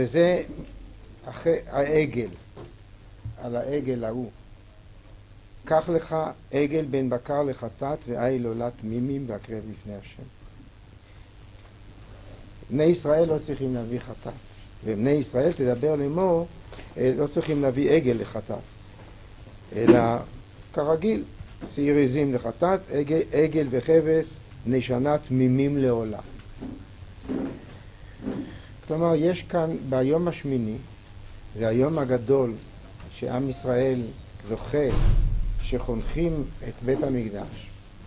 וזה אחרי העגל, על העגל ההוא. קח לך עגל בן בקר לחטאת ועיל עולת תמימים והקרב לפני השם. בני ישראל לא צריכים להביא חטאת, ובני ישראל תדבר לאמור, לא צריכים להביא עגל לחטאת, אלא כרגיל, שעיר עזים לחטאת, עגל וכבש בני שנה תמימים לעולם. כלומר, יש כאן ביום השמיני, זה היום הגדול שעם ישראל זוכה שחונכים את בית המקדש,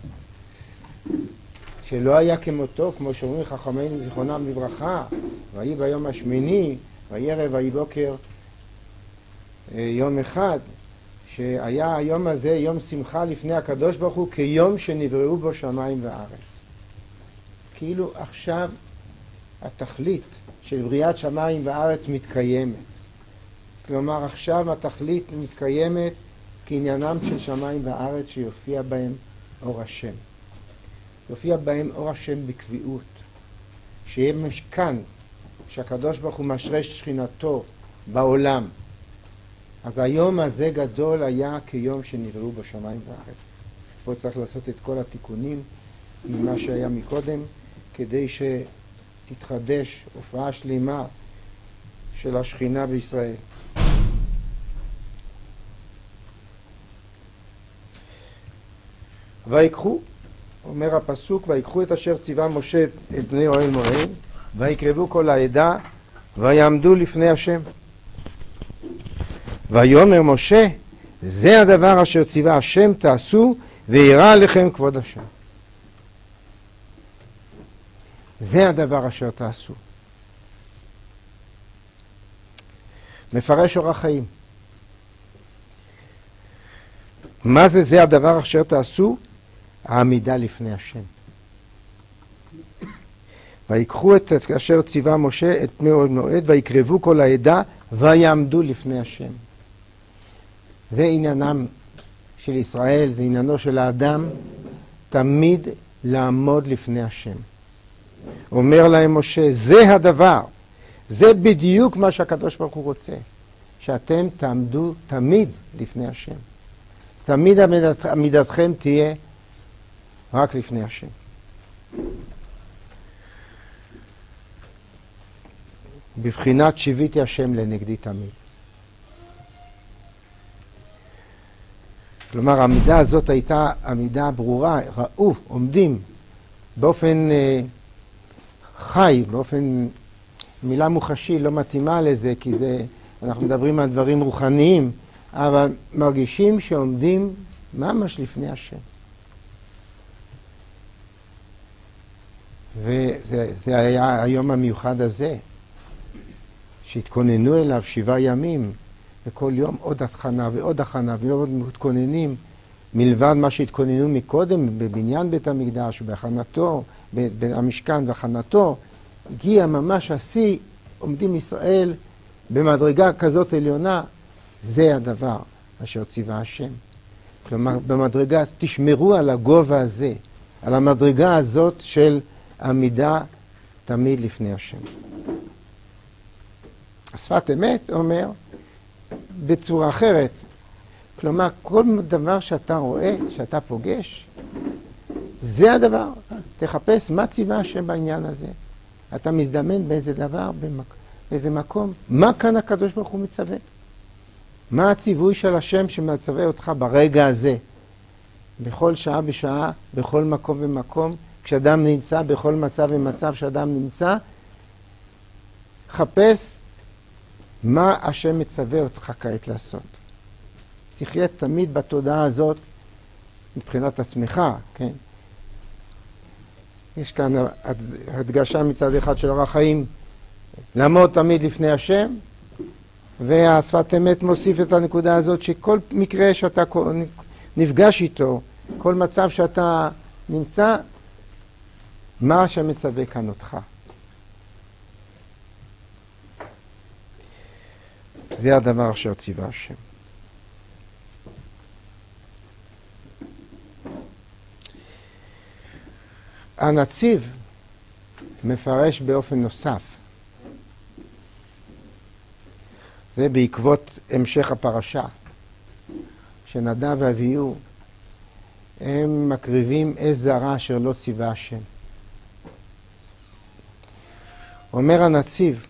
שלא היה כמותו, כמו שאומרים חכמינו זיכרונם לברכה, ויהי ביום השמיני, ויהי ערב ויהי בוקר, יום אחד, שהיה היום הזה יום שמחה לפני הקדוש ברוך הוא, כיום שנבראו בו שמיים וארץ. כאילו עכשיו התכלית של בריאת שמיים וארץ מתקיימת. כלומר עכשיו התכלית מתקיימת כעניינם של שמיים וארץ, שיופיע בהם אור השם. יופיע בהם אור השם בקביעות, שיהיה משכן שהקדוש ברוך הוא משרש שכינתו בעולם. אז היום הזה גדול היה כיום שנבראו בו שמיים וארץ. פה צריך לעשות את כל התיקונים ממה שהיה מקודם, כדי שתתחדש הופעה שלמה של השכינה בישראל. ויקחו, אומר הפסוק, ויקחו את אשר ציווה משה את בני אוהל מועד, ויקרבו כל העדה, ויעמדו לפני השם. ויאמר משה, זה הדבר אשר ציווה השם תעשו, וירא עליכם כבוד השם. זה הדבר אשר תעשו. מפרש אור החיים. מה זה הדבר אשר תעשו? העמידה לפני השם. ויקחו את אשר ציווה משה את בני אוהל מועד, ויקרבו כל העדה, ויעמדו לפני השם. זה עניינם של ישראל, זה עניינו של האדם, תמיד לעמוד לפני השם. אומר להם משה, זה הדבר, זה בדיוק מה שהקדוש ברוך הוא רוצה, שאתם תעמדו תמיד לפני השם. תמיד עמידתכם תהיה רק לפני השם. בבחינת שיביתי השם לנגדי תמיד. כלומר, העמידה הזאת הייתה עמידה ברורה, ראו, עומדים באופן חי, באופן, מילה מוחשי לא מתאימה לזה, כי זה, אנחנו מדברים על דברים רוחניים, אבל מרגישים שעומדים ממש לפני השם. וזה היה היום המיוחד הזה, שהתכוננו אליו 7 ימים, וכל יום עוד הכנה ועוד הכנה ועוד מתכוננים, מלבד מה שהתכוננו מקודם בבניין בית המקדש ובהכנתו, במשכן והכנתו, הגיע ממש השיא, עומדים ישראל במדרגה כזאת עליונה, זה הדבר אשר ציווה השם. כלומר, במדרגה, תשמרו על הגובה הזה, על המדרגה הזאת של עמידה תמיד לפני השם. השפת אמת אומר בצורה אחרת, כלומר כל דבר שאתה רואה, שאתה פוגש, זה הדבר. תחפש מה ציווה השם בעניין הזה. אתה מזדמן באיזה דבר, באיזה מקום, מה כאן הקדוש ברוך הוא מצווה? מה הציווי של השם שמצווה אותך ברגע הזה? בכל שעה בשעה, בכל מקום ומקום, כשאדם נמצא, בכל מצב ומצב שאדם נמצא, חפש מה השם מצווה אותך כעת לעשות. תחיה תמיד בתודעה הזאת מבחינת עצמך, כן? יש כאן הדגשה מצד אחד של אורח חיים, לעמוד תמיד לפני השם, והשפת אמת מוסיף את הנקודה הזאת שכל מקרה שאתה נפגש איתו, כל מצב שאתה נמצא, מה השם מצווה כאן אותך. זה הדבר אשר ציווה השם. הנציב מפרש באופן נוסף זה בעקבות המשך הפרשה, שנדב ואביהו הם מקריבים עז זרה אשר לא ציווה השם. אומר הנציב,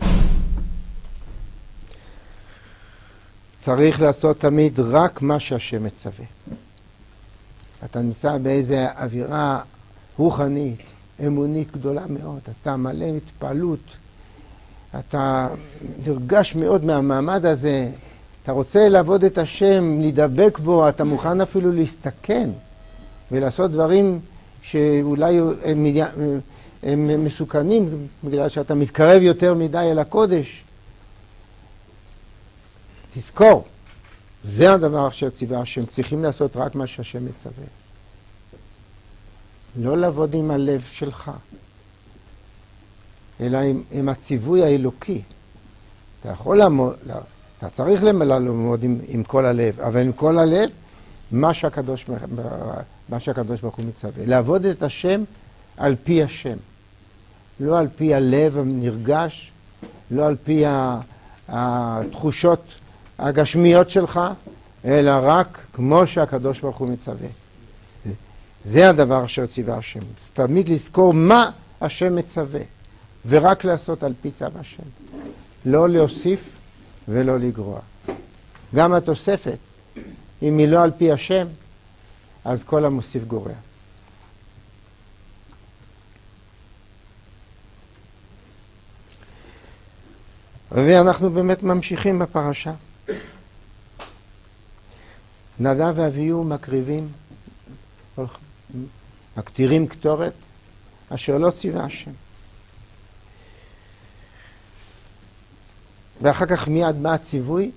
צריך לעשות תמיד רק מה שהשם מצווה. אתה נמצא באיזה אווירה רוחנית, אמונית גדולה מאוד, אתה מלא התפעלות, אתה נרגש מאוד מהמעמד הזה, אתה רוצה לעבוד את השם, להידבק בו, אתה מוכן אפילו להסתכן ולעשות דברים שאולי הם מסוכנים בגלל שאתה מתקרב יותר מדי אל הקודש. תזכור, זה הדבר אשר ציווה השם, צריכים לעשות רק מה שהשם מצווה. לא לעבוד עם הלב שלך, אלא עם הציווי האלוקי. אתה יכול לעמוד, אתה צריך לעמוד עם כל הלב, אבל עם כל הלב, מה שהקדוש ברוך הוא מצווה. לעבוד את השם על פי השם. לא על פי הלב הנרגש, לא על פי התחושות הגשמיות שלך, אלא רק כמו שהקדוש ברוך הוא מצווה. זה הדבר אשר ציווה השם. תמיד לזכור מה השם מצווה, ורק לעשות על פי צו השם. לא להוסיף ולא לגרוע. גם התוספת, אם היא לא על פי השם, אז כל המוסיף גורע. ואנחנו באמת ממשיכים בפרשה. נדב ואביהו מקריבים, מקטירים קטורת, אשר לא ציווה השם. ואחר כך מיד בא הציווי,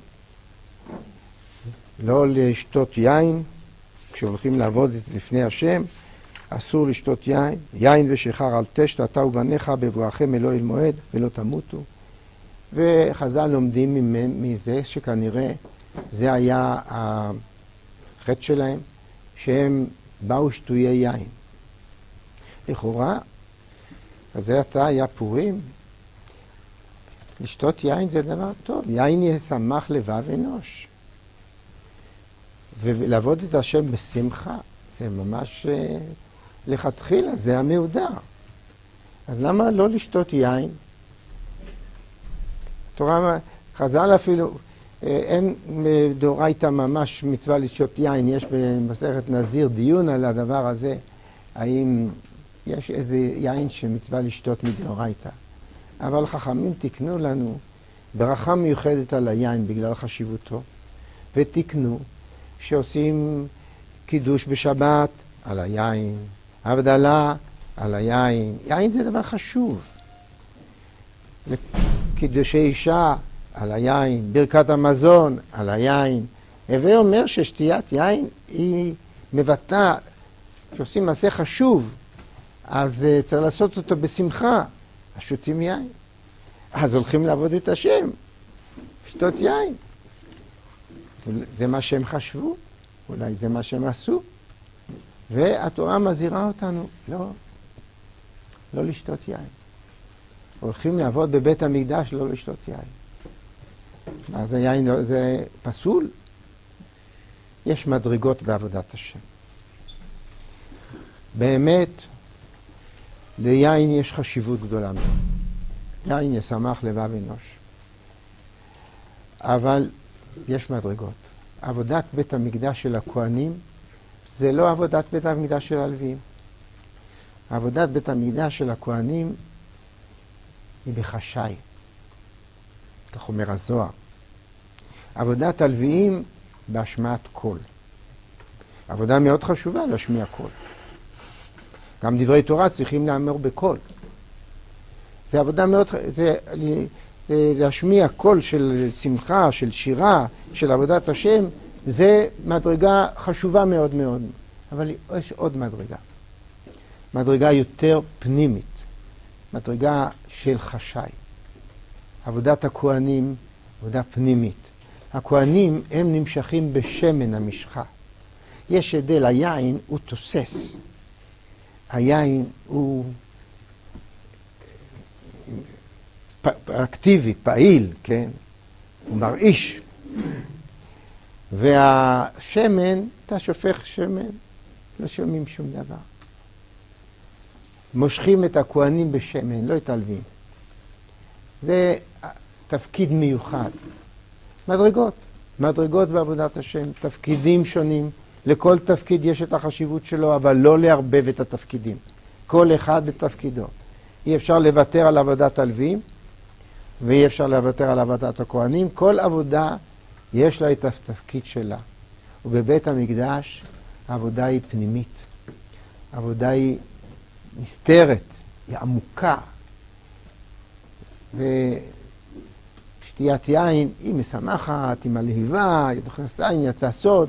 לא לשתות יין, כשהולכים לעבוד לפני השם, אסור לשתות יין, יין ושחר אל תשת, אתה ובניך בבואכם אל אוהל מועד ולא תמותו. וחז"ל לומדים מזה שכנראה זה היה החטא שלהם, שהם באו שטויי יין. לכאורה, אז זה היה פורים, לשתות יין זה דבר טוב, יין ישמח לבב אנוש. ולעבוד את השם בשמחה, זה ממש לכתחילה, זה המהודר. אז למה לא לשתות יין? תורה, חז"ל אפילו, אין דאורייתא ממש מצווה לשתות יין, יש במסכת נזיר דיון על הדבר הזה, האם יש איזה יין שמצווה לשתות מדאורייתא. אבל חכמים תקנו לנו ברכה מיוחדת על היין בגלל חשיבותו, ותקנו שעושים קידוש בשבת על היין, הבדלה על היין. יין זה דבר חשוב. קידושי אישה על היין, ברכת המזון על היין. הווה אומר ששתיית יין היא מבטאה, כשעושים מעשה חשוב, אז צריך לעשות אותו בשמחה. השותים יין. אז הולכים לעבוד את השם, שתות יין. זה מה שהם חשבו, אולי זה מה שהם עשו. והתורה מזהירה אותנו, לא לשתות יין. הולכים לעבוד בבית המקדש, לא לשתות יין. אז היין זה פסול. יש מדרגות בעבודת השם. באמת, ליין יש חשיבות גדולה מאוד. יין ישמח לבב אנוש. אבל יש מדרגות. עבודת בית המקדש של הכהנים זה לא עבודת בית המקדש של הלוויים. עבודת בית המקדש של הכהנים היא בחשאי. כך אומר הזוהר. עבודת הלוויים בהשמעת קול. עבודה מאוד חשובה להשמיע קול. גם דברי תורה צריכים לאמר בקול. זה עבודה מאוד, זה להשמיע קול של שמחה, של שירה, של עבודת השם, זה מדרגה חשובה מאוד מאוד. אבל יש עוד מדרגה. מדרגה יותר פנימית. מדרגה של חשאי. עבודת הכהנים, עבודה פנימית. הכהנים הם נמשכים בשמן המשחה. יש הבדל, היין הוא תוסס. היין הוא אקטיבי, פעיל, כן? הוא מרעיש. והשמן, אתה שופך שמן, לא שומעים שום דבר. מושכים את הכהנים בשמן, לא את הלווים. זה תפקיד מיוחד. מדרגות בעבודת השם, תפקידים שונים. לכל תפקיד יש את החשיבות שלו, אבל לא לערבב את התפקידים. כל אחד בתפקידו. אי אפשר לוותר על עבודת הלווים, ואי אפשר לוותר על עבודת הכהנים. כל עבודה יש לה את התפקיד שלה. ובבית המקדש העבודה היא פנימית. העבודה היא נסתרת, היא עמוקה. ושתיית יין היא משמחת, היא מלהיבה, היא נכנסה, היא יצא סוד.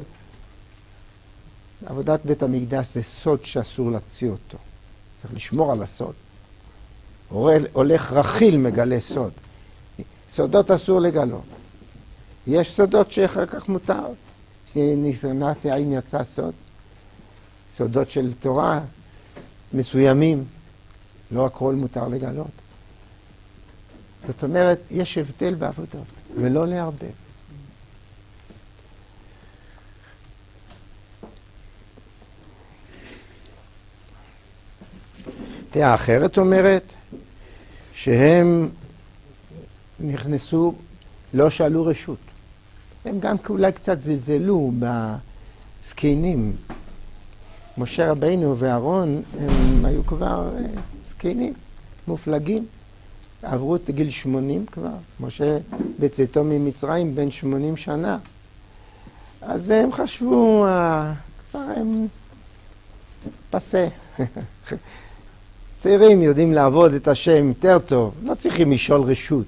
עבודת בית המקדש זה סוד שאסור להוציא אותו. צריך לשמור על הסוד. הולך רכיל מגלה סוד. סודות אסור לגלות. יש סודות שאחר כך מותר. נכנס יין יצא סוד. סודות של תורה מסוימים. לא הכל מותר לגלות. זאת אומרת, יש הבדל בעבודות, ולא לערבב. דעה אחרת אומרת שהם נכנסו, לא שאלו רשות. הם גם אולי קצת זלזלו בסקינים. משה רבינו ואהרון הם היו כבר סקינים, מופלגים. עברו את גיל 80 כבר. משה בצאתו ממצרים בן 80 שנה. אז הם חשבו, כבר הם פסה. צעירים יודעים לעבוד את השם יותר טוב, לא צריכים לשאול רשות.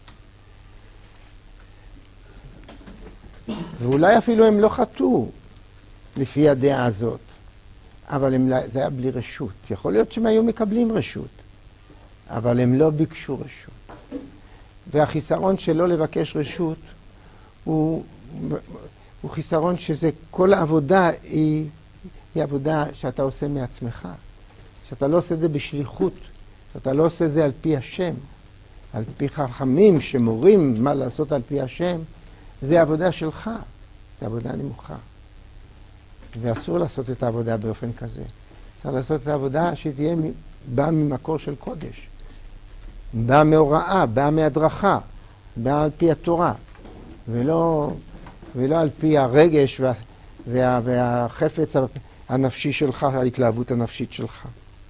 ואולי אפילו הם לא חטאו לפי הדעה הזאת, אבל זה היה בלי רשות. יכול להיות שהם היו מקבלים רשות, אבל הם לא ביקשו רשות. והחיסרון שלא לבקש רשות הוא חיסרון שזה כל העבודה היא עבודה שאתה עושה מעצמך. שאתה לא עושה את זה בשליחות, שאתה לא עושה את זה על פי השם, על פי חכמים שמורים מה לעשות על פי השם, זה עבודה שלך, זה עבודה נמוכה. ואסור לעשות את העבודה באופן כזה. צריך לעשות את העבודה שתהיה באה ממקור של קודש, באה מהוראה, באה מהדרכה, באה על פי התורה, ולא על פי הרגש והחפץ הנפשי שלך, ההתלהבות הנפשית שלך.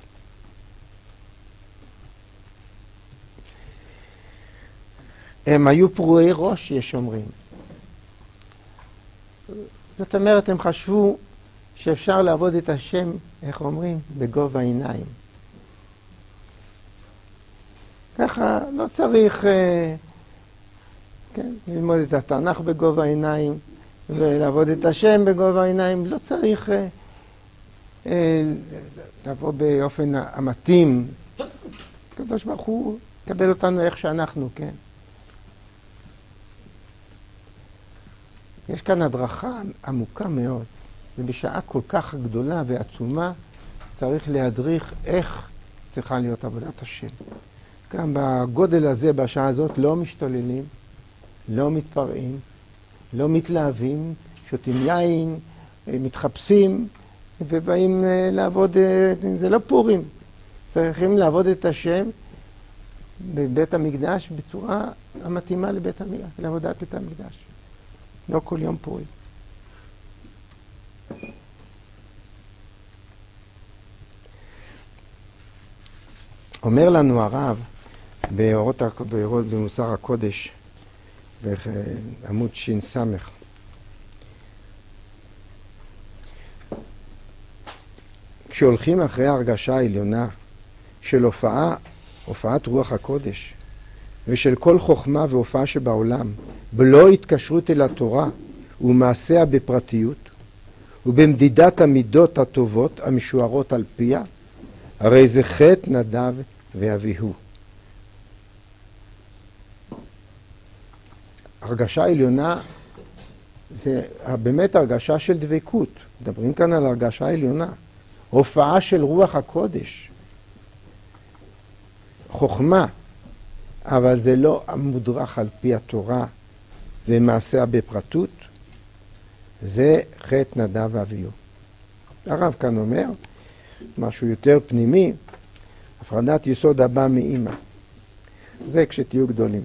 הם היו פרועי ראש, יש אומרים. זאת אומרת, הם חשבו שאפשר לעבוד את השם, איך אומרים? בגובה העיניים. ככה לא צריך ללמוד את התנ"ך בגובה העיניים ולעבוד את השם בגובה העיניים. לא צריך לבוא באופן המתאים. הקדוש ברוך הוא יקבל אותנו איך שאנחנו, כן? יש כאן הדרכה עמוקה מאוד. ובשעה כל כך גדולה ועצומה צריך להדריך איך צריכה להיות עבודת השם. גם בגודל הזה, בשעה הזאת, לא משתוללים, לא מתפרעים, לא מתלהבים, שותים יין, מתחפשים ובאים לעבוד, זה לא פורים. צריכים לעבוד את השם בבית המקדש בצורה המתאימה לעבודת בית המקדש. לא כל יום פורים. אומר לנו הרב במוסר הקודש בעמוד ש"ס, כשהולכים אחרי ההרגשה העליונה של הופעת רוח הקודש ושל כל חוכמה והופעה שבעולם בלא התקשרות אל התורה ומעשיה בפרטיות ובמדידת המידות הטובות המשוערות על פיה, הרי זה חטא נדב ואביהו. הרגשה עליונה זה באמת הרגשה של דבקות. מדברים כאן על הרגשה עליונה. הופעה של רוח הקודש. חוכמה. אבל זה לא מודרך על פי התורה ומעשיה בפרטות, זה חטא נדב ואביהו. הרב כאן אומר, משהו יותר פנימי, הפרדת יסוד הבא מאמא. זה כשתהיו גדולים.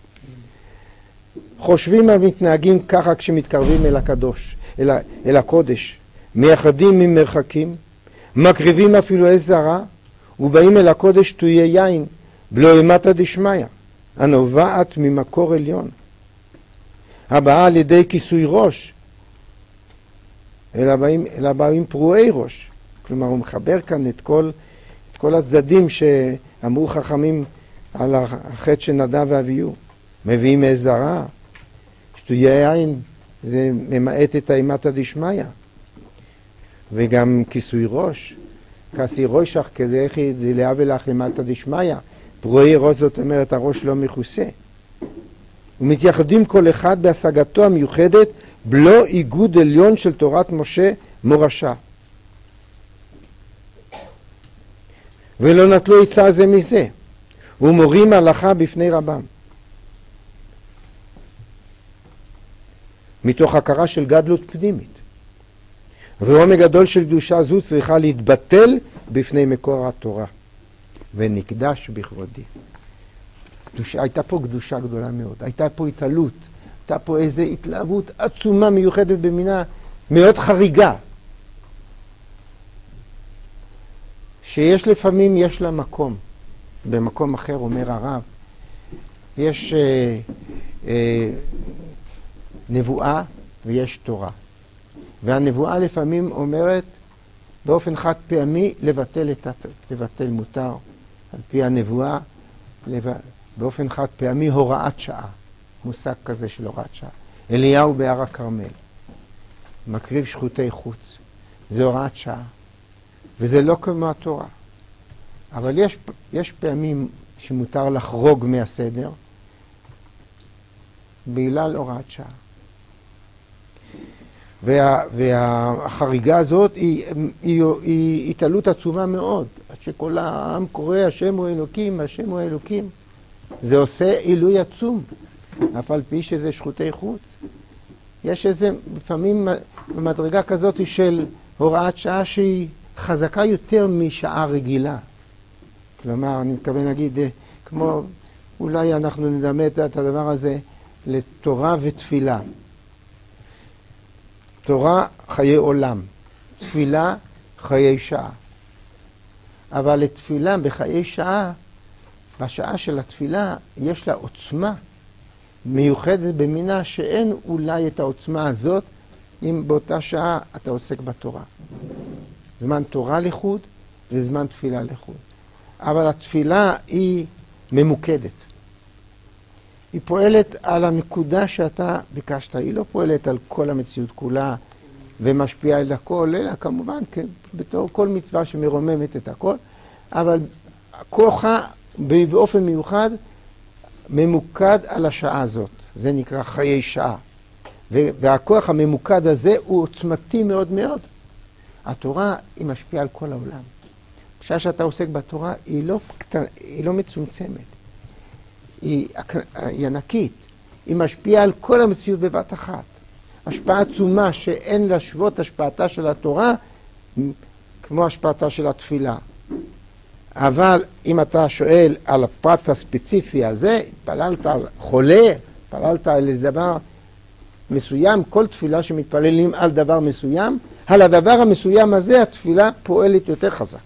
חושבים המתנהגים ככה כשמתקרבים אל הקדוש, אל הקודש, מייחדים ממרחקים, מקריבים אפילו עץ זרה, ובאים אל הקודש תויי יין, בלא אימתא דשמיא, הנובעת ממקור עליון, הבאה על ידי כיסוי ראש, אלא באים פרועי ראש. כלומר, הוא מחבר כאן את כל הצדדים שאמרו חכמים על החטא של נדב ואביהו. מביאים עץ זרה, שתויי יין, זה ממעט את האימתא דשמיא. וגם כיסוי ראש, כסי ראשך כדאיכי דלהבה לך אימתא דשמיא. פרועי ראש זאת אומרת הראש לא מכוסה. ומתייחדים כל אחד בהשגתו המיוחדת בלא איגוד עליון של תורת משה מורשה. ולא נטלו עצה זה מזה, ומורים הלכה בפני רבם. מתוך הכרה של גדלות פנימית. ועומק גדול של קדושה זו צריכה להתבטל בפני מקור התורה. ונקדש בכבודי. הייתה פה קדושה גדולה מאוד, הייתה פה התעלות, הייתה פה איזו התלהבות עצומה מיוחדת במינה מאוד חריגה. שיש לפעמים, יש לה מקום. במקום אחר אומר הרב, יש נבואה ויש תורה. והנבואה לפעמים אומרת באופן חד פעמי לבטל מותר. על פי הנבואה, באופן חד פעמי הוראת שעה. מושג כזה של הוראת שעה. אליהו בהר הכרמל. מקריב שחוטי חוץ. זה הוראת שעה. וזה לא כמו התורה. אבל יש פעמים שמותר לחרוג מהסדר בגלל הוראת שעה. והחריגה הזאת היא התעלות עצומה מאוד. שכל העם קורא השם הוא אלוקים, השם הוא אלוקים. זה עושה עילוי עצום. אף על פי שזה שחוטי חוץ. יש איזה לפעמים במדרגה כזאת של הוראת שעה שהיא חזקה יותר משעה רגילה. כלומר, אני מתכוון להגיד, כמו אולי אנחנו נדמה את הדבר הזה לתורה ותפילה. תורה חיי עולם, תפילה חיי שעה. אבל לתפילה בחיי שעה, בשעה של התפילה יש לה עוצמה מיוחדת במינה שאין אולי את העוצמה הזאת אם באותה שעה אתה עוסק בתורה. זמן תורה לחוד וזמן תפילה לחוד. אבל התפילה היא ממוקדת. היא פועלת על הנקודה שאתה ביקשת. היא לא פועלת על כל המציאות כולה ומשפיעה על הכל, אלא כמובן בתור כל מצווה שמרוממת את הכל. אבל כוחה באופן מיוחד ממוקד על השעה הזאת. זה נקרא חיי שעה. והכוח הממוקד הזה הוא עוצמתי מאוד מאוד. התורה היא משפיעה על כל העולם. בשעה שאתה עוסק בתורה היא לא מצומצמת. היא ענקית. היא משפיעה על כל המציאות בבת אחת. השפעה עצומה שאין להשוות השפעתה של התורה כמו השפעתה של התפילה. אבל אם אתה שואל על הפרט הספציפי הזה, התפללת על חולה, התפללת על איזה דבר מסוים, כל תפילה שמתפללים על דבר מסוים, על הדבר המסוים הזה התפילה פועלת יותר חזק.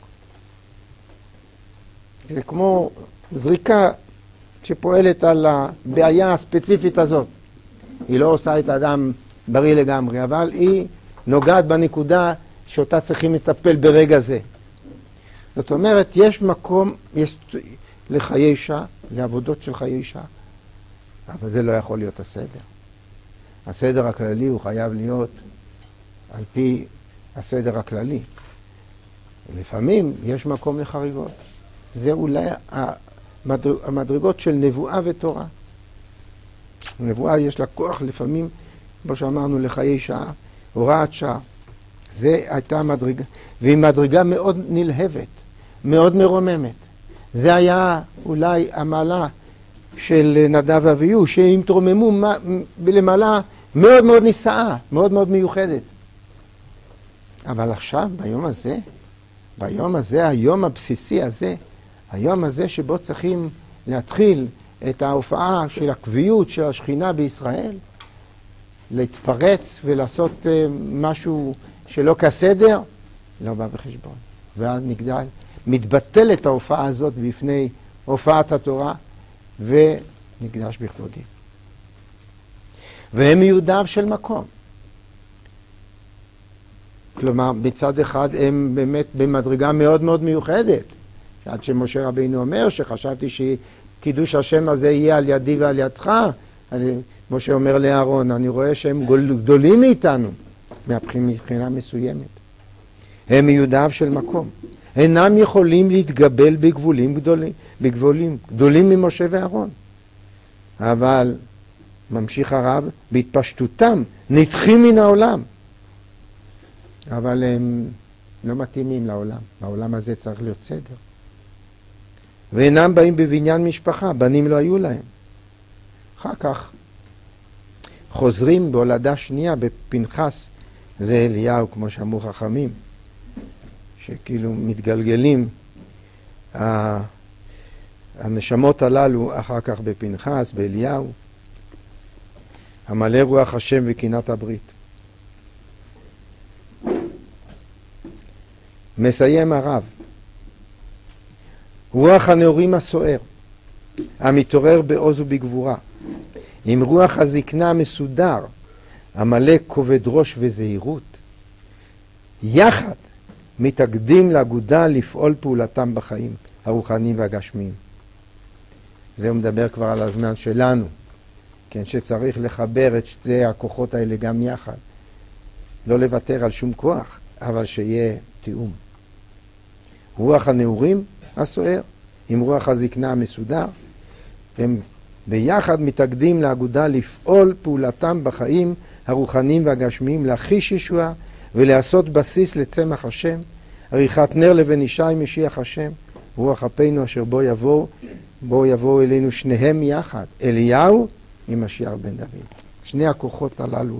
זה כמו זריקה שפועלת על הבעיה הספציפית הזאת. היא לא עושה את האדם בריא לגמרי, אבל היא נוגעת בנקודה שאותה צריכים לטפל ברגע זה. זאת אומרת, יש מקום לחיי שעה, לעבודות של חיי שעה, אבל זה לא יכול להיות הסדר. הסדר הכללי הוא חייב להיות על פי הסדר הכללי. לפעמים יש מקום לחריגות. זה אולי המדרגות של נבואה ותורה. נבואה יש לה כוח לפעמים, כמו שאמרנו, לחיי שעה, הוראת שעה. זה הייתה מדרגה, והיא מדרגה מאוד נלהבת, מאוד מרוממת. זה היה אולי המעלה של נדב ואביהו, שהם התרוממו למעלה מאוד מאוד נישאה, מאוד מאוד מיוחדת. אבל עכשיו, ביום הזה, היום הבסיסי הזה, היום הזה שבו צריכים להתחיל את ההופעה של הקביעות של השכינה בישראל, להתפרץ ולעשות משהו שלא כסדר, לא בא בחשבון. ואז מתבטלת ההופעה הזאת בפני הופעת התורה, ונקדש בכבודי. והם מיודעיו של מקום. כלומר, מצד אחד הם באמת במדרגה מאוד מאוד מיוחדת. עד שמשה רבינו אומר שחשבתי שקידוש השם הזה יהיה על ידי ועל ידך, משה אומר לאהרון, אני רואה שהם גדולים מאיתנו, מבחינה מסוימת. הם מיודעיו של מקום. אינם יכולים להתגבל בגבולים גדולים ממשה ואהרון. אבל, ממשיך הרב, בהתפשטותם נדחים מן העולם. אבל הם לא מתאימים לעולם. בעולם הזה צריך להיות סדר. ואינם באים בבניין משפחה, בנים לא היו להם. אחר כך חוזרים בהולדה שנייה בפנחס, זה אליהו, כמו שאמרו חכמים, שכאילו מתגלגלים הנשמות הללו אחר כך בפנחס, באליהו, המלא רוח השם וקינת הברית. מסיים הרב. רוח הנאורים הסוער, המתעורר בעוז ובגבורה, עם רוח הזקנה המסודר, המלא כובד ראש וזהירות, יחד מתאגדים לאגודה לפעול פעולתם בחיים הרוחניים והגשמיים. זה הוא מדבר כבר על הזמן שלנו, כן, שצריך לחבר את שתי הכוחות האלה גם יחד. לא לוותר על שום כוח, אבל שיהיה תיאום. רוח הנאורים הסוער עם רוח הזקנה המסודר, הם ביחד מתאגדים לאגודה לפעול פעולתם בחיים הרוחניים והגשמיים, להחיש ישועה ולעשות בסיס לצמח השם, עריכת נר לבן ישי משיח השם, רוח אפינו אשר בו יבואו אלינו שניהם יחד, אליהו עם משיח בן דוד. שני הכוחות הללו,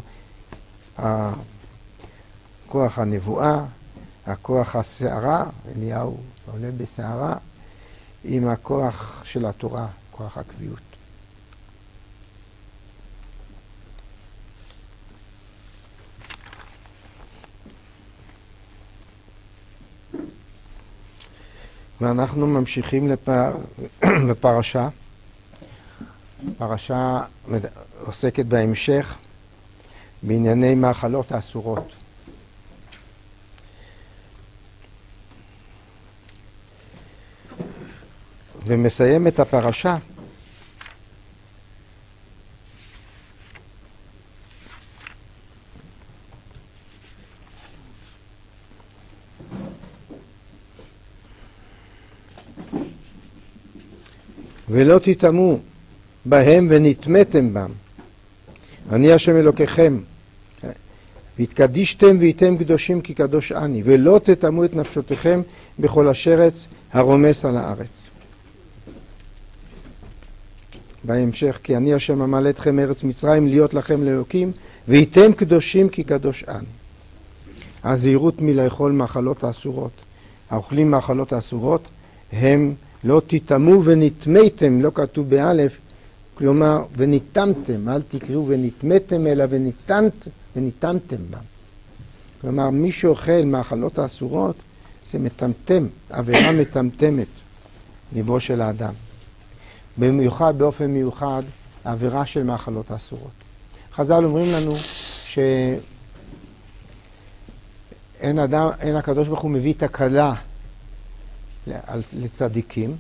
כוח הנבואה, הכוח הסערה, אליהו עולה בסערה, עם הכוח של התורה, כוח הקביעות. ואנחנו ממשיכים לפרשה. פרשה עוסקת בהמשך בענייני מאכלות האסורות. ומסיים את הפרשה ולא תטמאו בהם ונטמאתם בם. אני השם אלוקיכם. והתקדישתם והייתם קדושים כי קדוש אני. ולא תטמאו את נפשותיכם בכל השרץ הרומס על הארץ. בהמשך, כי אני השם ממלא אתכם מארץ מצרים להיות לכם לאלוקים, והייתם קדושים כי קדוש אני. הזהירות מלאכול מאכלות האסורות. האוכלים מאכלות האסורות הם לא תטמאו ונטמאתם, לא כתוב באלף, כלומר וניתמתם, אל תקראו ונטמאתם אלא וניתמתם בם. כלומר מי שאוכל מאכלות האסורות זה מטמטם, עבירה מטמטמת ליבו של האדם. במיוחד, באופן מיוחד, העבירה של מאכלות האסורות. חז"ל אומרים לנו שאין הקדוש ברוך הוא מביא תקלה לצדיקים,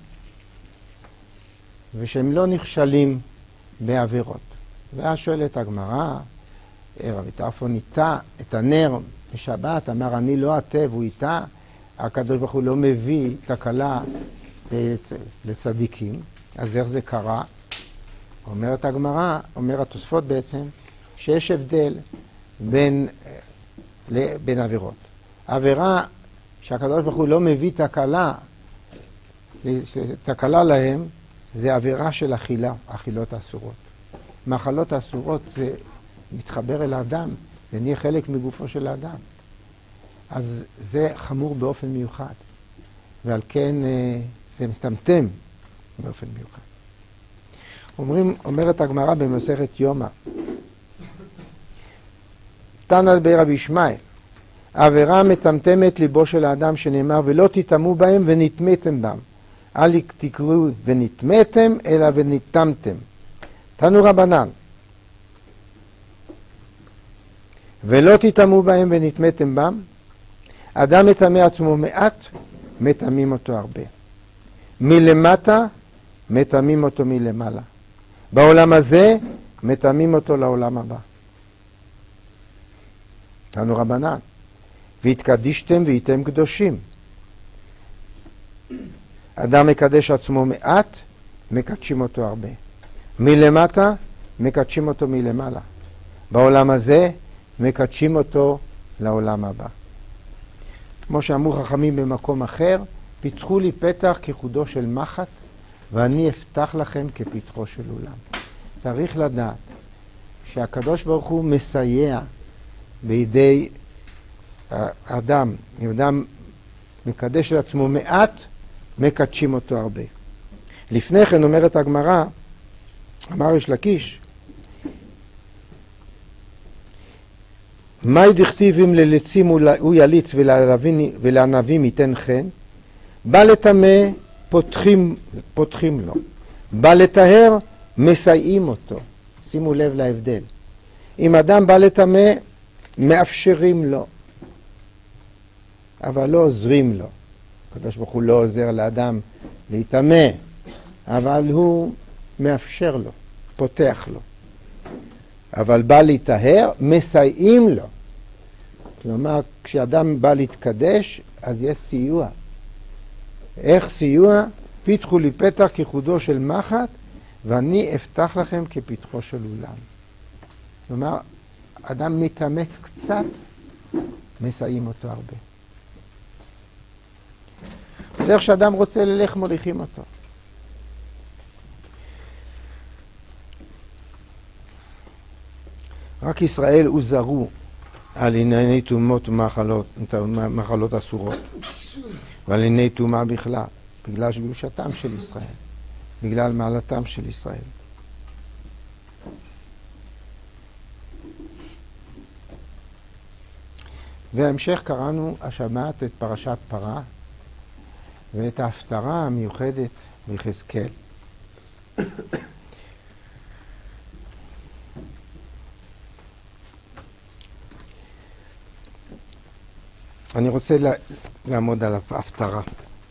ושהם לא נכשלים בעבירות. ואז שואלת הגמרא, רבי טרפון איתה את הנר בשבת, אמר אני לא אטה והוא איתה, הקדוש ברוך הוא לא מביא תקלה לצדיקים. אז איך זה קרה? אומרת הגמרא, אומר התוספות בעצם, שיש הבדל בין עבירות. עבירה שהקדוש ברוך הוא לא מביא תקלה להם, זה עבירה של אכילה, אכילות אסורות. מאכלות אסורות זה מתחבר אל האדם, זה נהיה חלק מגופו של האדם. אז זה חמור באופן מיוחד, ועל כן זה מטמטם באופן מיוחד. אומרת הגמרא במסכת יומא, תנא ברבי ישמעאל, עבירה מטמטמת ליבו של האדם שנאמר, ולא תטמאו בהם ונטמאתם בם. אל תקראו ונטמאתם, אלא ונטמתם. תנו רבנן. ולא תטמאו בהם ונטמאתם בם. אדם מטמא עצמו מעט, מטמאים אותו הרבה. מלמטה, מטמאים אותו מלמעלה. בעולם הזה, מטמאים אותו לעולם הבא. תנו רבנן. והתקדישתם והייתם קדושים. אדם מקדש עצמו מעט, מקדשים אותו הרבה. מלמטה, מקדשים אותו מלמעלה. בעולם הזה, מקדשים אותו לעולם הבא. כמו שאמרו חכמים במקום אחר, פיתחו לי פתח כחודו של מחט, ואני אפתח לכם כפתחו של אולם. צריך לדעת שהקדוש ברוך הוא מסייע בידי האדם. אם אדם מקדש לעצמו מעט, מקדשים אותו הרבה. לפני כן אומרת הגמרא, אמר יש לקיש, מה דכתיב אם ללצים הוא יליץ ולענבים ייתן חן? בא לטמא פותחים לו, בא לטהר מסייעים אותו. שימו לב להבדל. אם אדם בא לטמא מאפשרים לו, אבל לא עוזרים לו. הקדוש ברוך הוא לא עוזר לאדם להיטמא, אבל הוא מאפשר לו, פותח לו. אבל בא להיטהר, מסייעים לו. כלומר, כשאדם בא להתקדש, אז יש סיוע. איך סיוע? פיתחו לי פתח כחודו של מחט, ואני אפתח לכם כפתחו של אולם. כלומר, אדם מתאמץ קצת, מסייעים אותו הרבה. בדרך שאדם רוצה ללך, מוליכים אותו. רק ישראל הוזהרו על ענייני טומאות ומחלות אסורות, ועל ענייני טומאה בכלל, בגלל קדושתם של ישראל, בגלל מעלתם של ישראל. וההמשך קראנו השבת את פרשת פרה, ואת ההפטרה המיוחדת ביחזקאל. אני רוצה לעמוד על ההפטרה.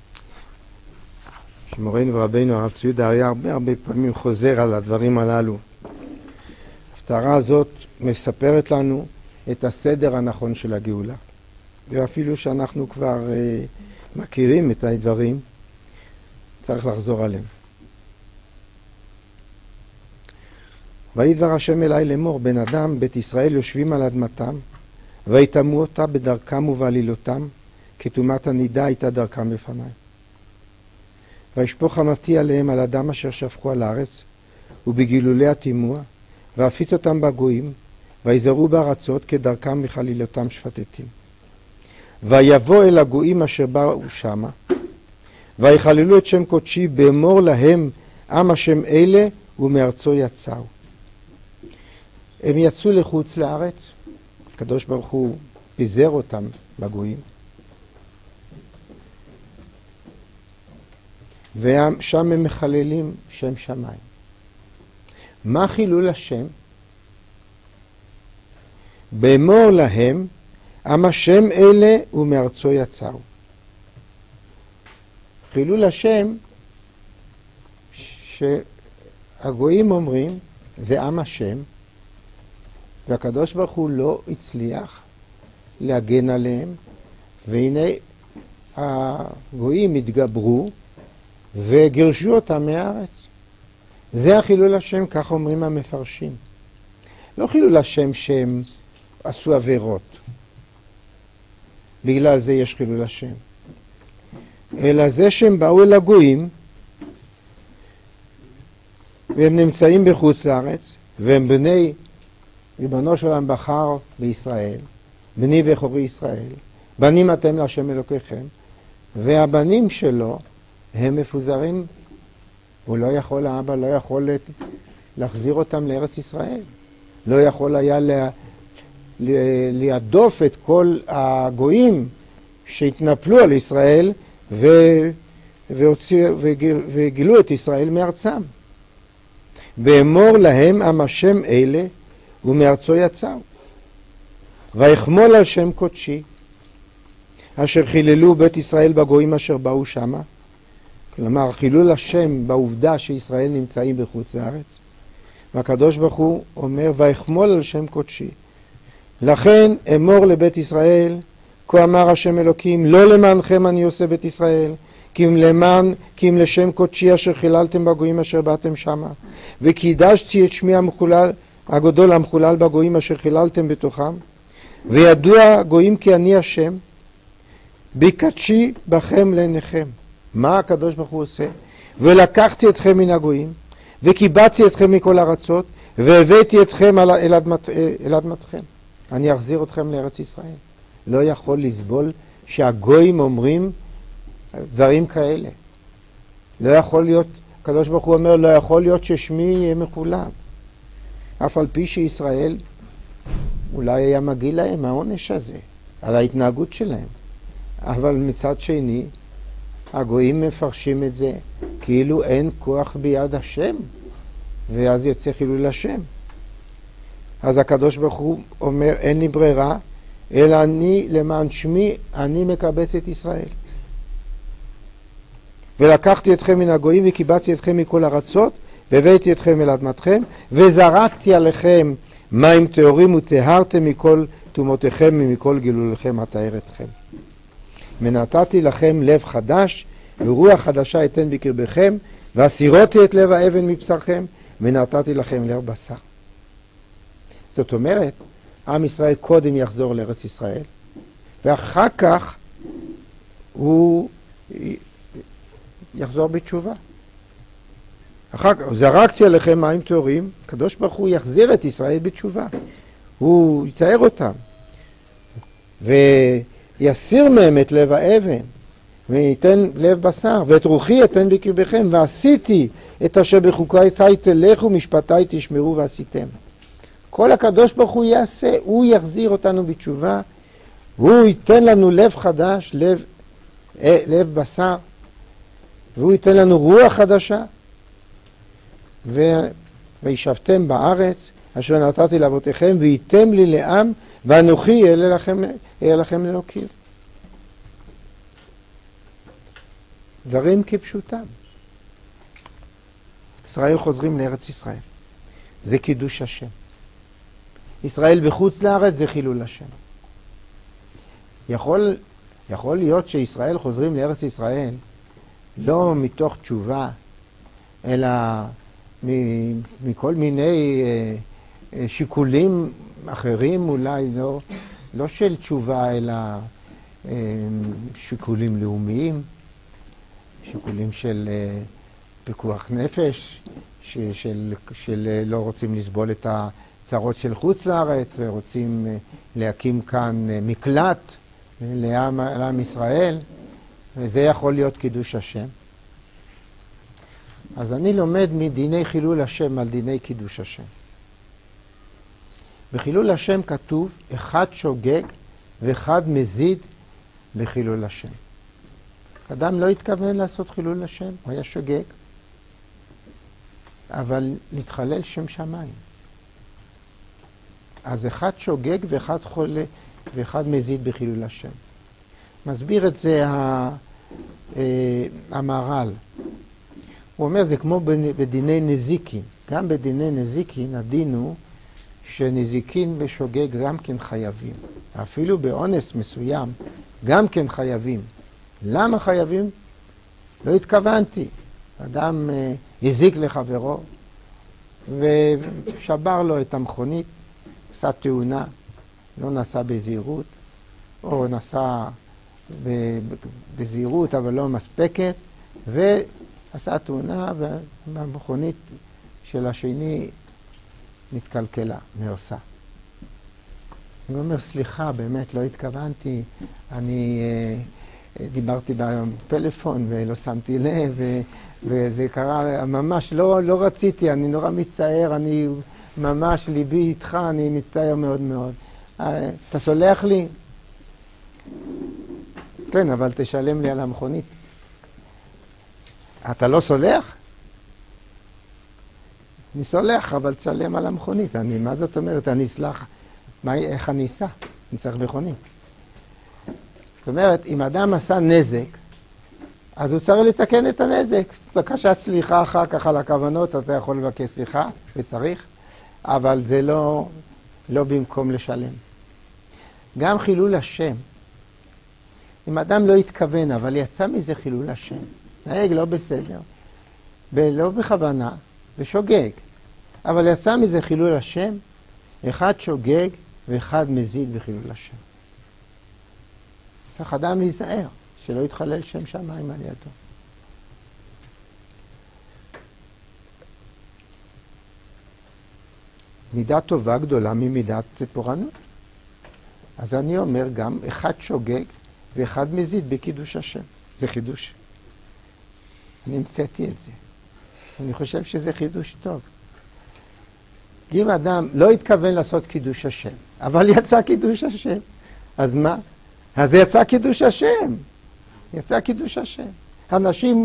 שמורנו ורבנו הרב צבי יהודה היה הרבה פעמים חוזר על הדברים הללו. ההפטרה הזאת מספרת לנו את הסדר הנכון של הגאולה. ואפילו שאנחנו כבר מכירים את הדברים, צריך לחזור עליהם. וידבר השם אלי לאמור, בן אדם, בית ישראל יושבים על אדמתם, ויטמאו אותה בדרכם ובעלילותם, כטומאת הנידה הייתה דרכם לפניי. וישפוך חמתי עליהם על אדם אשר שפכו על הארץ, ובגילולי הטימוע, ואפיץ אותם בגויים, ויזרו בארצות כדרכם מחלילותם שפטתים. ויבוא אל הגויים אשר באו שמה, ויחללו את שם קודשי, באמור להם עם השם אלה ומארצו יצאו. הם יצאו לחוץ לארץ, הקדוש ברוך הוא פיזר אותם בגויים, ושם הם מחללים שם שמיים. מה חילול השם? באמור להם עם השם אלה ומארצו יצאו. חילול השם שהגויים אומרים זה עם השם, והקדוש ברוך הוא לא הצליח להגן עליהם, והנה הגויים התגברו וגירשו אותם מהארץ. זה החילול השם, כך אומרים המפרשים. לא חילול השם שהם עשו עבירות, בגלל זה יש חילול השם, אלא זה שהם באו אל הגויים והם נמצאים בחוץ לארץ, והם בני, ריבונו של עולם בחר בישראל, בני בכורי ישראל, בנים אתם להשם אלוקיכם, והבנים שלו הם מפוזרים, הוא לא יכול, האבא לא יכול להחזיר אותם לארץ ישראל, לא יכול היה להדוף את כל הגויים שהתנפלו על ישראל וגילו את ישראל מארצם. ואמור להם עם השם אלה ומארצו יצאו. ויחמול על שם קודשי אשר חיללו בית ישראל בגויים אשר באו שמה. כלומר חילול השם בעובדה שישראל נמצאים בחוץ לארץ. והקדוש ברוך הוא אומר ויחמול על שם קודשי. לכן אמור לבית ישראל כה אמר השם אלוקים לא למענכם אני עושה בית ישראל כי אם לשם קודשי אשר חיללתם בגויים אשר באתם שמה וקידשתי את שמי הגדול המחולל בגויים אשר חיללתם בתוכם וידוע גויים כי אני השם ביקדשי בכם לעיניכם. מה הקדוש ברוך הוא עושה? ולקחתי אתכם מן הגויים וקיבצתי אתכם מכל ארצות והבאתי אתכם אל אדמתכם. אני אחזיר אתכם לארץ ישראל. לא יכול לסבול שהגויים אומרים דברים כאלה. לא יכול להיות, הקדוש ברוך הוא אומר, לא יכול להיות ששמי יהיה מחולל. אף על פי שישראל אולי היה מגיע להם העונש הזה, על ההתנהגות שלהם. אבל מצד שני, הגויים מפרשים את זה כאילו אין כוח ביד השם, ואז יוצא חילול השם. אז הקדוש ברוך הוא אומר, אין לי ברירה, אלא אני למען שמי, אני מקבץ את ישראל. ולקחתי אתכם מן הגויים וקיבצתי אתכם מכל ארצות, והבאתי אתכם אל אדמתכם, וזרקתי עליכם מים טהורים וטהרתם מכל טומאותיכם ומכל גילוליכם אטהר אתכם. ונתתי לכם לב חדש, ורוח חדשה אתן בקרבכם, והסירותי את לב האבן מבשרכם, ונתתי לכם לב בשר. זאת אומרת, עם ישראל קודם יחזור לארץ ישראל, ואחר כך הוא יחזור בתשובה. אחר כך, זרקתי עליכם מים טהורים, הקדוש ברוך הוא יחזיר את ישראל בתשובה. הוא יתאר אותם. ויסיר מהם את לב האבן, ויתן לב בשר, ואת רוחי אתן בקרבכם, ועשיתי את אשר בחוקותיי תלכו, משפטיי תשמרו ועשיתם. כל הקדוש ברוך הוא יעשה, הוא יחזיר אותנו בתשובה, והוא ייתן לנו לב חדש, לב בשר, והוא ייתן לנו רוח חדשה, וישבתם בארץ, אשר נתתי לאבותיכם, וייתם לי לעם, ואנוכי יהיה לכם לאלוקים. דברים כפשוטם. ישראל חוזרים לארץ ישראל. זה קידוש השם. ישראל בחוץ לארץ זה חילול השם. יכול להיות שישראל חוזרים לארץ ישראל לא מתוך תשובה, אלא מכל מיני שיקולים אחרים, אולי לא של תשובה, אלא שיקולים לאומיים, שיקולים של פיקוח נפש, של לא רוצים לסבול את הצרות של חוץ לארץ, ורוצים להקים כאן מקלט לעם ישראל, וזה יכול להיות קידוש השם. אז אני לומד מדיני חילול השם על דיני קידוש השם. בחילול השם כתוב, אחד שוגג ואחד מזיד בחילול השם. אדם לא התכוון לעשות חילול השם, הוא היה שוגג, אבל להתחלל שם שמיים. אז אחד שוגג ואחד חולה ואחד מזיד בחילול השם. מסביר את זה המהר"ל. הוא אומר, זה כמו בדיני נזיקין. גם בדיני נזיקין הדין הוא שנזיקין בשוגג גם כן חייבים. אפילו באונס מסוים גם כן חייבים. למה חייבים? לא התכוונתי. אדם הזיק לחברו ושבר לו את המכונית, עשה תאונה, לא נסע בזהירות, או נסע בזהירות אבל לא מספקת, ועשה תאונה והמכונית של השני מתקלקלה, נהרסה. אני אומר, סליחה, באמת לא התכוונתי, אני דיברתי בפלאפון ולא שמתי לב, וזה קרה, ממש לא רציתי, אני נורא מצטער, אני ממש ליבי איתך, אני מצטער מאוד מאוד. אתה סולח לי? כן, אבל תשלם לי על המכונית. אתה לא סולח? אני סולח, אבל תשלם על המכונית. מה זאת אומרת? אני אסלח. איך אני אסע? אני צריך מכונית. זאת אומרת, אם אדם עשה נזק, אז הוא צריך לתקן את הנזק. בקשת סליחה אחר כך על הכוונות, אתה יכול לבקש סליחה, וצריך, אבל זה לא במקום לשלם. גם חילול השם. אם אדם לא התכוון, אבל יצא מזה חילול השם, נהג לא בסדר, לא בכוונה, ושוגג. אבל יצא מזה חילול השם, אחד שוגג ואחד מזיד בחילול השם. צריך אדם להיזהר, שלא יתחלל שם שמיים על ידו. מידה טובה גדולה ממידת פורענות. אז אני אומר גם, אחד שוגג ואחד מזיד בקידוש השם. זה חידוש. אני המצאתי את זה. אני חושב שזה חידוש טוב. אם אדם לא התכוון לעשות קידוש השם, אבל יצא קידוש השם, אז מה? אז יצא קידוש השם. יצא קידוש השם. אנשים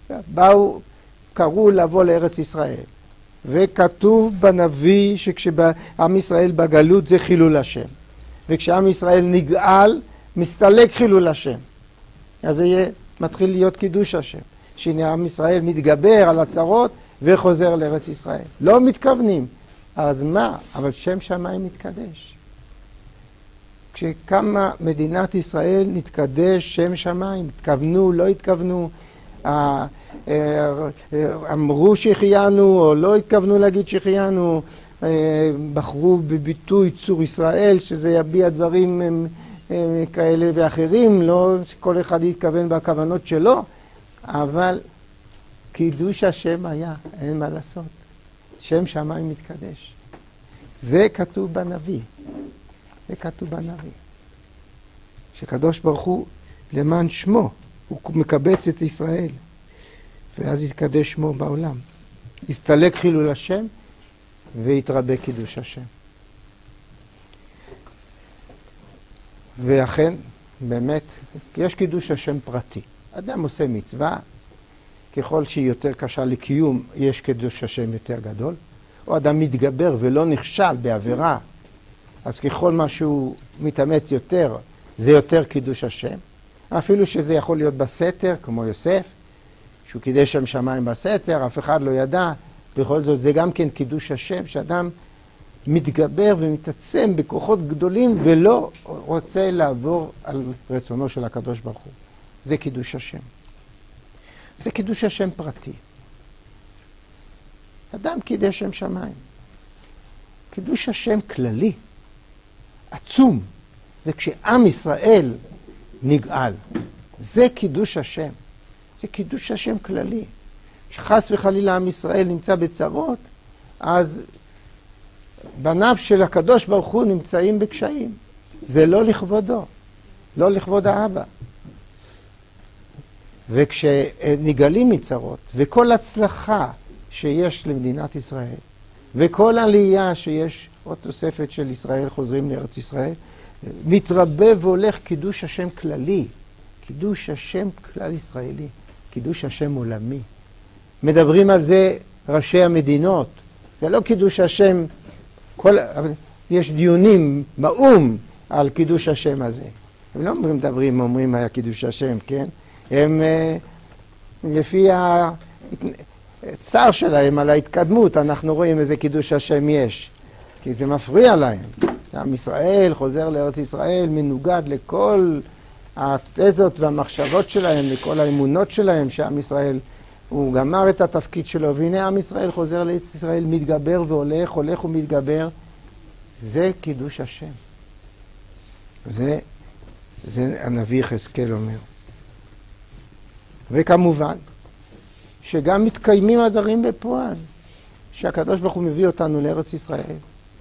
קראו לבוא לארץ ישראל, וכתוב בנביא שכשעם ישראל בגלות זה חילול השם. וכשעם ישראל נגאל, מסתלק חילול השם. אז זה מתחיל להיות קידוש השם. שהנה עם ישראל מתגבר על הצרות וחוזר לארץ ישראל. לא מתכוונים. אז מה? אבל שם שמיים מתקדש. כשקמה מדינת ישראל נתקדש שם שמיים. התכוונו, לא התכוונו. אמרו שהחיינו או לא התכוונו להגיד שהחיינו. בחרו בביטוי צור ישראל, שזה יביע דברים כאלה ואחרים, לא שכל אחד יתכוון בכוונות שלו, אבל קידוש השם היה, אין מה לעשות. שם שמיים מתקדש. זה כתוב בנביא. זה כתוב בנביא. שקדוש ברוך הוא למען שמו, הוא מקבץ את ישראל, ואז יתקדש שמו בעולם. יסתלק חילול השם, ויתרבה קידוש השם. ואכן, באמת, יש קידוש השם פרטי. אדם עושה מצווה, ככל שהיא יותר קשה לקיום, יש קידוש השם יותר גדול. או אדם מתגבר ולא נכשל בעבירה, אז ככל מה שהוא מתאמץ יותר, זה יותר קידוש השם. אפילו שזה יכול להיות בסתר, כמו יוסף, שהוא קידש שם שמיים בסתר, אף אחד לא ידע, בכל זאת זה גם כן קידוש השם, שאדם מתגבר ומתעצם בכוחות גדולים ולא רוצה לעבור על רצונו של הקדוש ברוך הוא. זה קידוש השם. זה קידוש השם פרטי. אדם קידש שם שמיים. קידוש השם כללי, עצום, זה כשעם ישראל נגאל. זה קידוש השם. זה קידוש השם כללי. כשחס וחלילה עם ישראל נמצא בצרות, אז בניו של הקדוש ברוך הוא נמצאים בקשיים. זה לא לכבודו, לא לכבוד האבא. וכשנגלים מצרות, וכל הצלחה שיש למדינת ישראל, וכל עלייה שיש, עוד תוספת של ישראל חוזרים לארץ ישראל, מתרבה והולך קידוש השם כללי, קידוש השם כלל ישראלי, קידוש השם עולמי. מדברים על זה ראשי המדינות. זה לא קידוש השם, יש דיונים באום על קידוש השם הזה. הם לא אומרים היה קידוש השם, כן? הם לפי הצער שלהם על ההתקדמות, אנחנו רואים איזה קידוש השם יש. כי זה מפריע להם. עם ישראל חוזר לארץ ישראל מנוגד לכל התזות והמחשבות שלהם, לכל האמונות שלהם, שעם ישראל הוא גמר את התפקיד שלו, והנה עם ישראל חוזר לארץ ישראל, מתגבר והולך, הולך ומתגבר. זה קידוש השם. זה הנביא יחזקאל אומר. וכמובן, שגם מתקיימים הדברים בפועל, שהקדוש ברוך הוא מביא אותנו לארץ ישראל,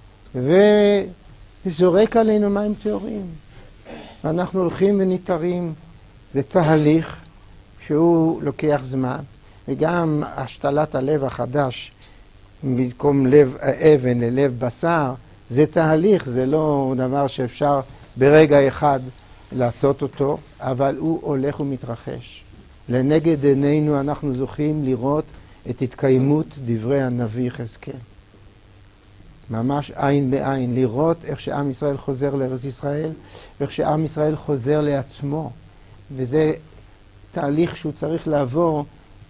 וזורק עלינו מים טהורים. ואנחנו הולכים וניתרים. זה תהליך שהוא לוקח זמן, וגם השתלת הלב החדש, במקום לב אבן ללב בשר, זה תהליך, זה לא דבר שאפשר ברגע אחד לעשות אותו, אבל הוא הולך ומתרחש. לנגד עינינו אנחנו זוכים לראות את התקיימות דברי הנביא יחזקאל. ממש עין בעין, לראות איך שעם ישראל חוזר לארץ ישראל, ואיך שעם ישראל חוזר לעצמו. וזה תהליך שהוא צריך לעבור,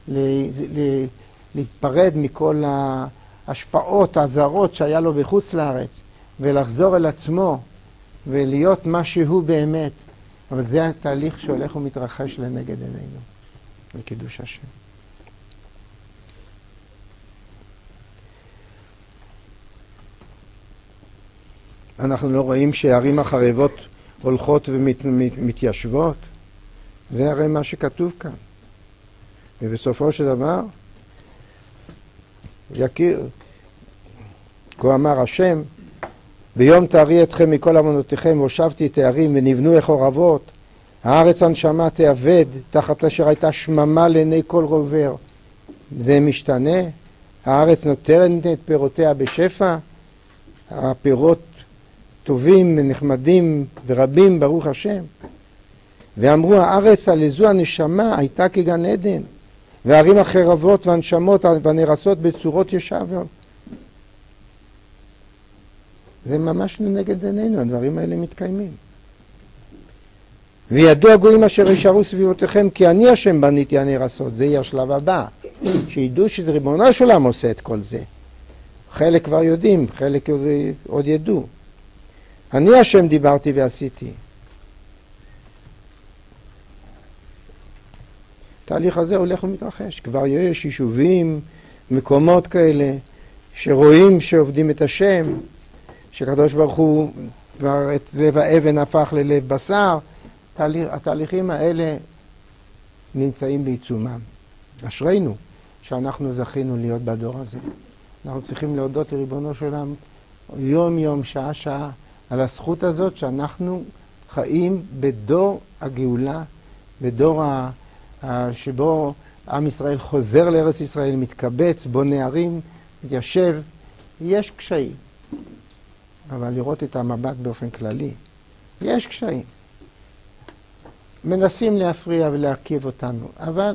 להיפרד מכל ההשפעות הזרות שהיה לו בחוץ לארץ, ולחזור אל עצמו, ולהיות מה שהוא באמת. אבל זה התהליך שהולך ומתרחש לנגד עינינו, לקידוש השם. אנחנו לא רואים שהערים החרבות הולכות ומתיישבות? זה הרי מה שכתוב כאן. ובסופו של דבר, כה אמר השם, ביום תארי אתכם מכל עוונותיכם, והושבתי את הערים ונבנו החורבות, הארץ הנשמה תאבד, תחת אשר הייתה שממה לעיני כל עובר. זה משתנה, הארץ נותנת את פירותיה בשפע, הפירות טובים ונחמדים ורבים, ברוך השם. ואמרו, הארץ על איזו הנשמה הייתה כגן עדן, והערים החרבות והנשמות והנרסות בצורות ישבר. זה ממש לנגד עינינו, הדברים האלה מתקיימים. וידעו הגויים אשר ישארו סביבותיכם, כי אני השם בניתי הנרסות. זה יהיה השלב הבא, שידעו שזה ריבונו של עולם עושה את כל זה. חלק כבר יודעים, חלק עוד ידעו. אני השם דיברתי ועשיתי. התהליך הזה הולך ומתרחש. כבר יש יישובים, מקומות כאלה, שרואים שעובדים את השם, שקדוש ברוך הוא כבר את לב האבן הפך ללב בשר. התהליכים האלה נמצאים בעיצומם. אשרינו שאנחנו זכינו להיות בדור הזה. אנחנו צריכים להודות לריבונו של עולם יום יום, שעה שעה, על הזכות הזאת שאנחנו חיים בדור הגאולה, בדור שבו עם ישראל חוזר לארץ ישראל, מתקבץ, בונה ערים, מתיישב. יש קשיים, אבל לראות את המבט באופן כללי, יש קשיים. מנסים להפריע ולהקיב אותנו, אבל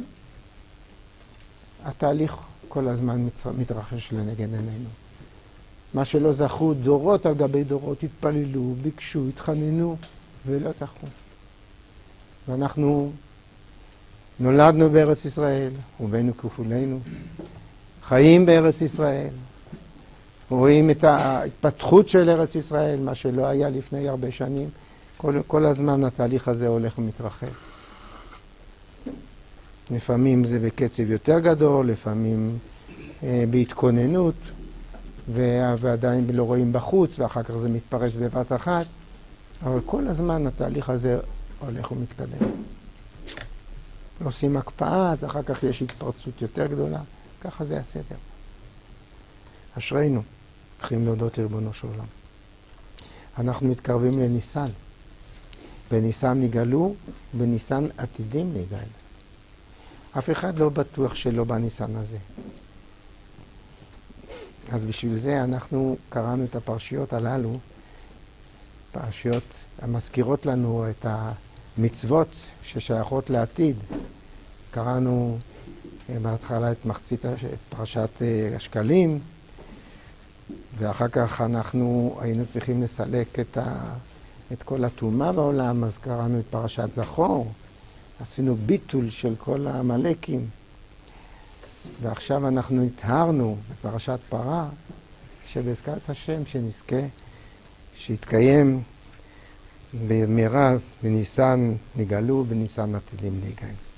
התהליך כל הזמן מתרחש לנגד עינינו. מה שלא זכו, דורות על גבי דורות התפללו, ביקשו, התחננו, ולא זכו. ואנחנו נולדנו בארץ ישראל, ובנו כפולנו, חיים בארץ ישראל, רואים את ההתפתחות של ארץ ישראל, מה שלא היה לפני הרבה שנים. כל הזמן התהליך הזה הולך ומתרחב. לפעמים זה בקצב יותר גדול, לפעמים בהתכוננות, ועדיין לא רואים בחוץ, ואחר כך זה מתפרץ בבת אחת, אבל כל הזמן התהליך הזה הולך ומתקדם. עושים הקפאה, אז אחר כך יש התפרצות יותר גדולה, ככה זה הסדר. אשרינו, צריכים להודות לריבונו של עולם. אנחנו מתקרבים לניסן. בניסן נגאלו, בניסן עתידים להיגאל. אף אחד לא בטוח שלא בניסן הזה. אז בשביל זה אנחנו קראנו את הפרשיות הללו, פרשיות המזכירות לנו את המצוות ששייכות לעתיד. קראנו בהתחלה את פרשת השקלים, ואחר כך אנחנו היינו צריכים לסלק את כל הטומאה בעולם, אז קראנו את פרשת זכור, עשינו ביטול של כל המלאקים, ועכשיו אנחנו התהרנו בפרשת פרה, שבעזרת השם שנזכה, שיתקיים במהרה בניסן נגאלו, בניסן עתידים להיגאל.